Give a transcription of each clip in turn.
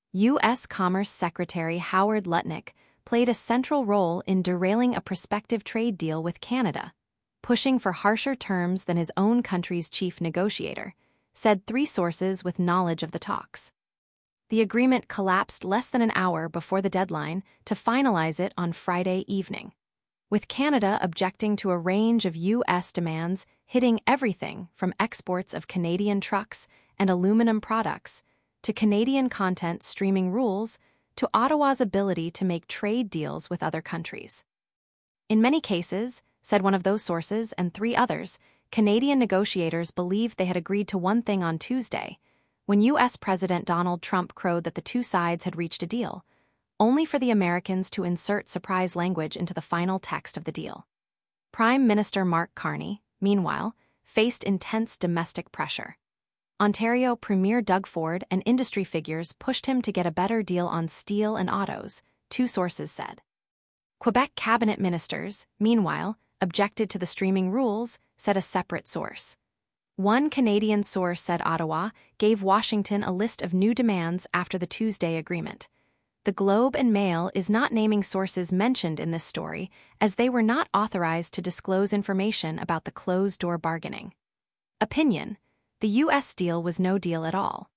U.S. Commerce Secretary Howard Lutnick played a central role in derailing a prospective trade deal with Canada, pushing for harsher terms than his own country's chief negotiator, said three sources with knowledge of the talks. The agreement collapsed less than an hour before the deadline to finalize it on Friday evening, with Canada objecting to a range of U.S. demands hitting everything from exports of Canadian trucks and aluminum products to Canadian content streaming rules to Ottawa's ability to make trade deals with other countries. In many cases, said one of those sources and three others, Canadian negotiators believed they had agreed to one thing on Tuesday, when U.S. President Donald Trump crowed that the two sides had reached a deal, only for the Americans to insert surprise language into the final text of the deal. Prime Minister Mark Carney, meanwhile, faced intense domestic pressure. Ontario Premier Doug Ford and industry figures pushed him to get a better deal on steel and autos, two sources said. Quebec cabinet ministers, meanwhile, objected to the streaming rules, said a separate source. One Canadian source said Ottawa gave Washington a list of new demands after the Tuesday agreement. The Globe and Mail is not naming sources mentioned in this story, as they were not authorized to disclose information about the closed-door bargaining. Opinion: the U.S. deal was no deal at all.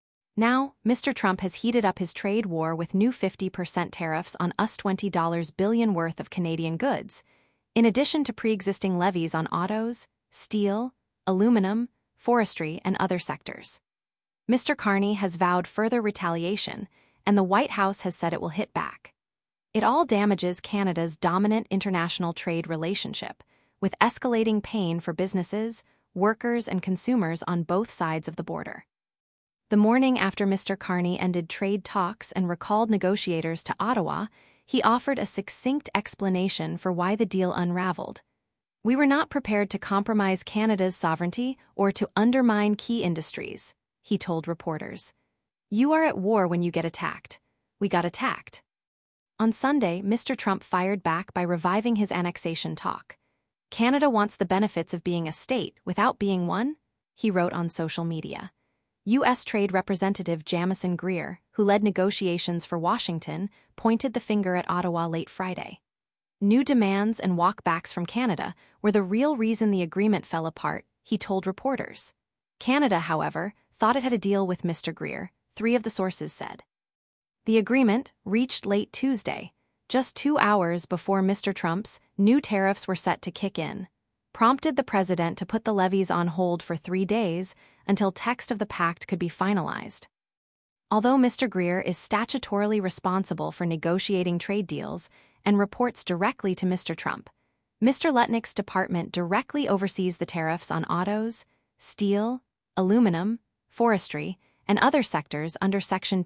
Now, Mr. Trump has heated up his trade war with new 50% tariffs on US $20 billion worth of Canadian goods, in addition to pre-existing levies on autos, steel, aluminum, forestry, and other sectors. Mr. Carney has vowed further retaliation, and the White House has said it will hit back. It all damages Canada's dominant international trade relationship, with escalating pain for businesses, workers, and consumers on both sides of the border. The morning after Mr. Carney ended trade talks and recalled negotiators to Ottawa, he offered a succinct explanation for why the deal unraveled. "We were not prepared to compromise Canada's sovereignty or to undermine key industries," he told reporters. "You are at war when you get attacked. We got attacked." On Sunday, Mr. Trump fired back by reviving his annexation talk. "Canada wants the benefits of being a state without being one," he wrote on social media. U.S. Trade Representative Jamieson Greer, who led negotiations for Washington, pointed the finger at Ottawa late Friday. New demands and walkbacks from Canada were the real reason the agreement fell apart, he told reporters. Canada, however, thought it had a deal with Mr. Greer, three of the sources said. The agreement, reached late Tuesday, just 2 hours before Mr. Trump's new tariffs were set to kick in, prompted the president to put the levies on hold for 3 days until text of the pact could be finalized. Although Mr. Greer is statutorily responsible for negotiating trade deals and reports directly to Mr. Trump, Mr. Lutnick's department directly oversees the tariffs on autos, steel, aluminum, forestry, and other sectors under Section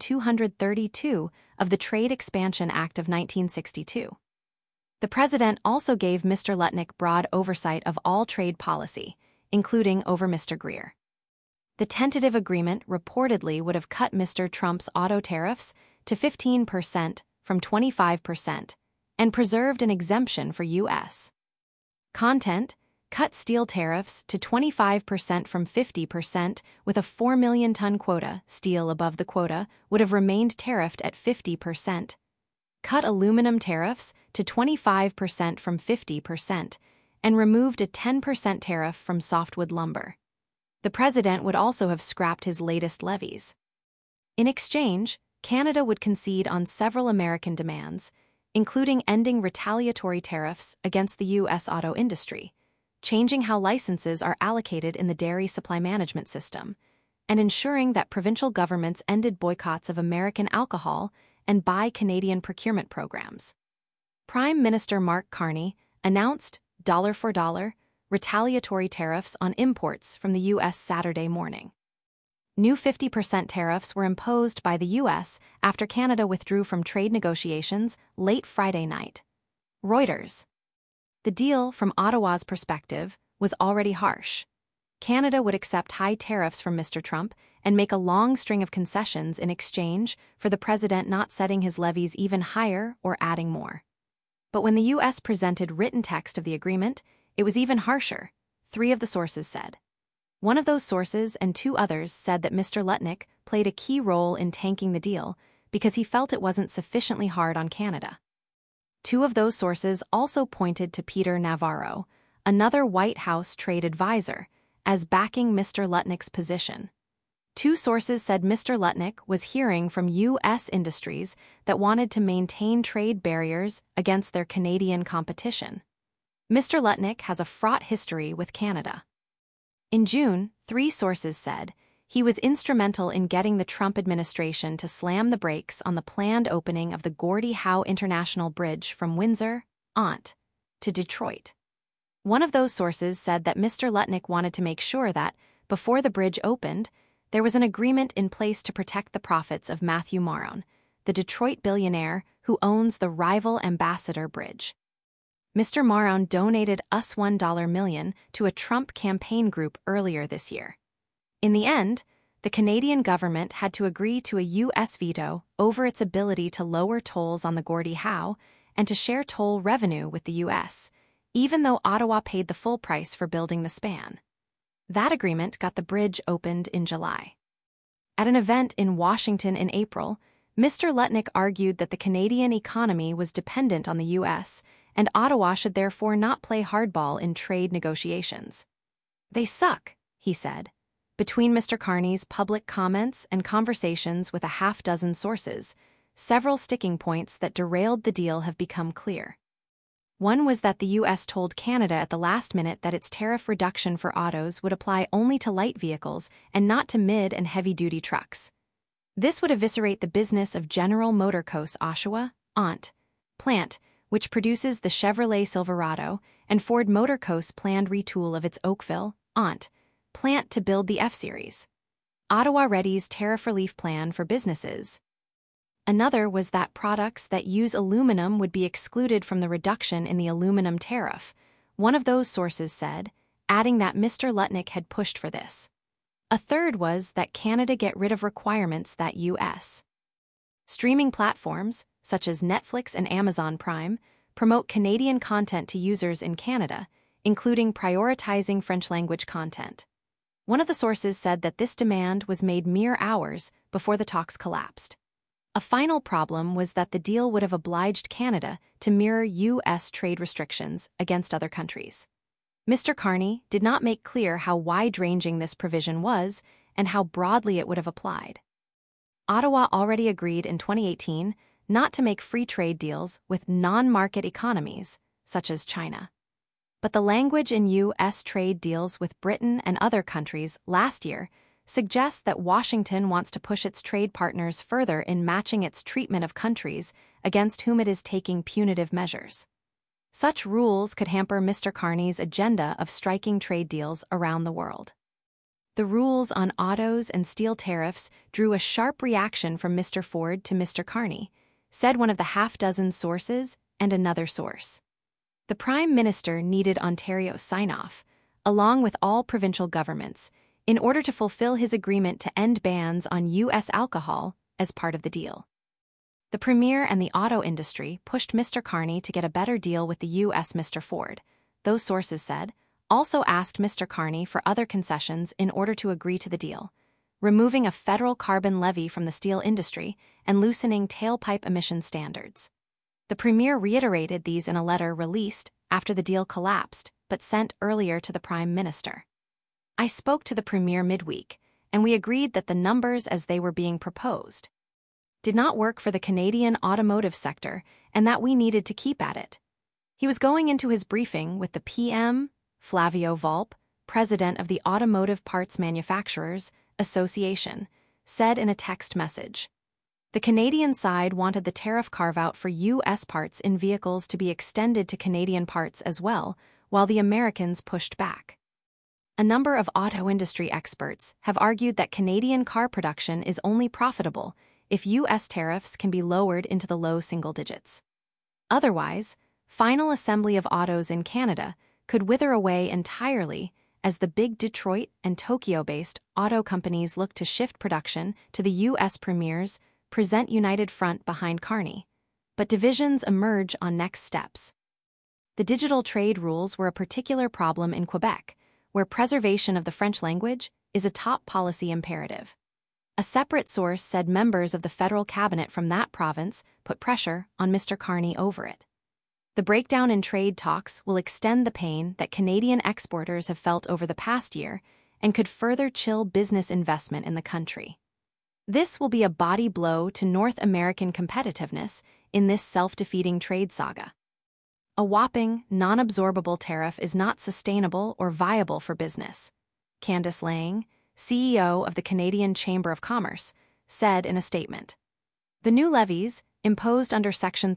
232 of the Trade Expansion Act of 1962. The president also gave Mr. Lutnick broad oversight of all trade policy, including over Mr. Greer. The tentative agreement reportedly would have cut Mr. Trump's auto tariffs to 15% from 25% and preserved an exemption for U.S. content, cut steel tariffs to 25% from 50% with a 4 million ton quota. Steel above the quota would have remained tariffed at 50%. Cut aluminum tariffs to 25% from 50% and removed a 10% tariff from softwood lumber. The president would also have scrapped his latest levies. In exchange, Canada would concede on several American demands, including ending retaliatory tariffs against the U.S. auto industry, changing how licenses are allocated in the dairy supply management system, and ensuring that provincial governments ended boycotts of American alcohol and Buy Canadian procurement programs. Prime Minister Mark Carney announced, dollar for dollar, retaliatory tariffs on imports from the U.S. Saturday morning. New 50% tariffs were imposed by the U.S. after Canada withdrew from trade negotiations late Friday night. Reuters. The deal, from Ottawa's perspective, was already harsh. Canada would accept high tariffs from Mr. Trump and make a long string of concessions in exchange for the president not setting his levies even higher or adding more. But when the U.S. presented written text of the agreement, it was even harsher, three of the sources said. One of those sources and two others said that Mr. Lutnick played a key role in tanking the deal because he felt it wasn't sufficiently hard on Canada. Two of those sources also pointed to Peter Navarro, another White House trade advisor, as backing Mr. Lutnick's position. Two sources said Mr. Lutnick was hearing from U.S. industries that wanted to maintain trade barriers against their Canadian competition. Mr. Lutnick has a fraught history with Canada. In June, three sources said he was instrumental in getting the Trump administration to slam the brakes on the planned opening of the Gordie Howe International Bridge from Windsor, Ont, to Detroit. One of those sources said that Mr. Lutnick wanted to make sure that, before the bridge opened, there was an agreement in place to protect the profits of Matthew Maron, the Detroit billionaire who owns the rival Ambassador Bridge. Mr. Maron donated us $1 million to a Trump campaign group earlier this year. In the end, the Canadian government had to agree to a U.S. veto over its ability to lower tolls on the Gordie Howe and to share toll revenue with the U.S., even though Ottawa paid the full price for building the span. That agreement got the bridge opened in July. At an event in Washington in April, Mr. Lutnick argued that the Canadian economy was dependent on the U.S., and Ottawa should therefore not play hardball in trade negotiations. They suck, he said. Between Mr. Carney's public comments and conversations with a half-dozen sources, several sticking points that derailed the deal have become clear. One was that the U.S. told Canada at the last minute that its tariff reduction for autos would apply only to light vehicles and not to mid- and heavy-duty trucks. This would eviscerate the business of General Motors' Oshawa, Ont, plant, which produces the Chevrolet Silverado, and Ford Motor Co's planned retool of its Oakville, Ont, plant to build the F-Series. Ottawa Ready's tariff relief plan for businesses. Another was that products that use aluminum would be excluded from the reduction in the aluminum tariff, one of those sources said, adding that Mr. Lutnick had pushed for this. A third was that Canada get rid of requirements that U.S. streaming platforms, such as Netflix and Amazon Prime, promote Canadian content to users in Canada, including prioritizing French-language content. One of the sources said that this demand was made mere hours before the talks collapsed. A final problem was that the deal would have obliged Canada to mirror U.S. trade restrictions against other countries. Mr. Carney did not make clear how wide-ranging this provision was and how broadly it would have applied. Ottawa already agreed in 2018 not to make free trade deals with non-market economies, such as China. But the language in U.S. trade deals with Britain and other countries last year suggests that Washington wants to push its trade partners further in matching its treatment of countries against whom it is taking punitive measures. Such rules could hamper Mr. Carney's agenda of striking trade deals around the world. The rules on autos and steel tariffs drew a sharp reaction from Mr. Ford to Mr. Carney, said one of the half-dozen sources and another source. The Prime Minister needed Ontario's sign-off, along with all provincial governments, in order to fulfill his agreement to end bans on U.S. alcohol as part of the deal. The Premier and the auto industry pushed Mr. Carney to get a better deal with the U.S. Mr. Ford, those sources said, also asked Mr. Carney for other concessions in order to agree to the deal, removing a federal carbon levy from the steel industry and loosening tailpipe emission standards. The Premier reiterated these in a letter released after the deal collapsed but sent earlier to the Prime Minister. I spoke to the Premier midweek, and we agreed that the numbers as they were being proposed did not work for the Canadian automotive sector and that we needed to keep at it. He was going into his briefing with the PM, Flavio Volpe, president of the Automotive Parts Manufacturers Association, said in a text message. The Canadian side wanted the tariff carve-out for U.S. parts in vehicles to be extended to Canadian parts as well, while the Americans pushed back. A number of auto industry experts have argued that Canadian car production is only profitable if U.S. tariffs can be lowered into the low single digits. Otherwise, final assembly of autos in Canada could wither away entirely as the big Detroit and Tokyo-based auto companies look to shift production to the U.S. Premier's present united front behind Carney, but divisions emerge on next steps. The digital trade rules were a particular problem in Quebec, where preservation of the French language is a top policy imperative. A separate source said members of the federal cabinet from that province put pressure on Mr. Carney over it. The breakdown in trade talks will extend the pain that Canadian exporters have felt over the past year and could further chill business investment in the country. This will be a body blow to North American competitiveness in this self-defeating trade saga. A whopping, non-absorbable tariff is not sustainable or viable for business, Candice Lang, CEO of the Canadian Chamber of Commerce, said in a statement. The new levies, imposed under Section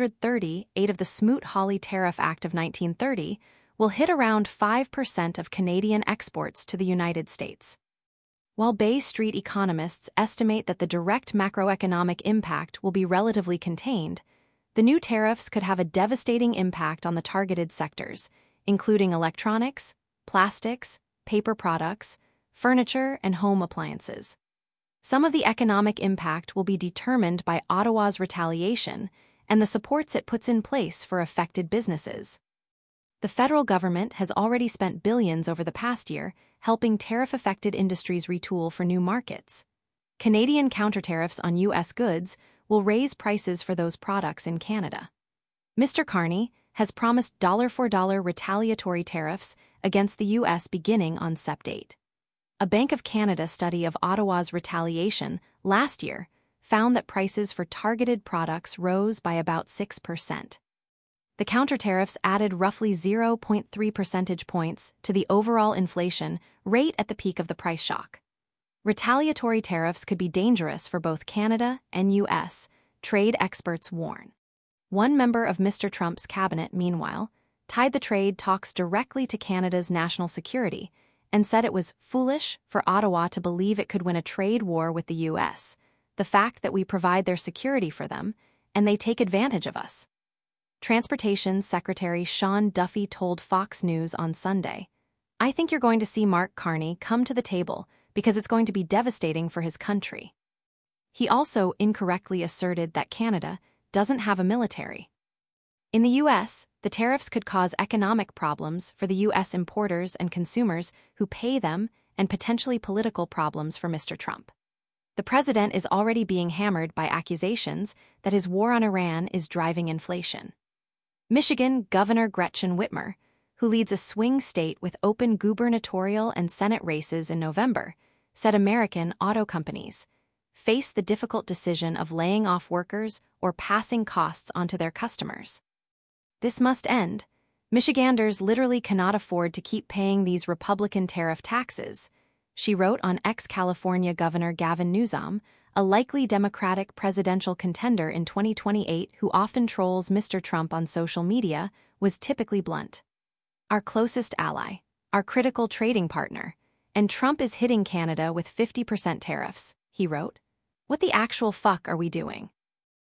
330(8) of the Smoot-Hawley Tariff Act of 1930, will hit around 5% of Canadian exports to the United States. While Bay Street economists estimate that the direct macroeconomic impact will be relatively contained, the new tariffs could have a devastating impact on the targeted sectors, including electronics, plastics, paper products, furniture, and home appliances. Some of the economic impact will be determined by Ottawa's retaliation and the supports it puts in place for affected businesses. The federal government has already spent billions over the past year helping tariff-affected industries retool for new markets. Canadian countertariffs on U.S. goods will raise prices for those products in Canada. Mr. Carney has promised dollar-for-dollar retaliatory tariffs against the U.S. beginning on Sept. 8. A Bank of Canada study of Ottawa's retaliation last year found that prices for targeted products rose by about 6%. The countertariffs added roughly 0.3 percentage points to the overall inflation rate at the peak of the price shock. Retaliatory tariffs could be dangerous for both Canada and U.S., trade experts warn. One member of Mr. Trump's cabinet, meanwhile, tied the trade talks directly to Canada's national security and said it was foolish for Ottawa to believe it could win a trade war with the U.S., the fact that we provide their security for them, and they take advantage of us. Transportation Secretary Sean Duffy told Fox News on Sunday, "I think you're going to see Mark Carney come to the table because it's going to be devastating for his country." He also incorrectly asserted that Canada doesn't have a military. In the U.S., the tariffs could cause economic problems for the U.S. importers and consumers who pay them and potentially political problems for Mr. Trump. The president is already being hammered by accusations that his war on Iran is driving inflation. Michigan Governor Gretchen Whitmer, who leads a swing state with open gubernatorial and Senate races in November, said American auto companies face the difficult decision of laying off workers or passing costs onto their customers. This must end. Michiganders literally cannot afford to keep paying these Republican tariff taxes, she wrote on ex-California Governor Gavin Newsom, a likely Democratic presidential contender in 2028 who often trolls Mr. Trump on social media, was typically blunt. Our closest ally, our critical trading partner, and Trump is hitting Canada with 50% tariffs, he wrote. What the actual fuck are we doing?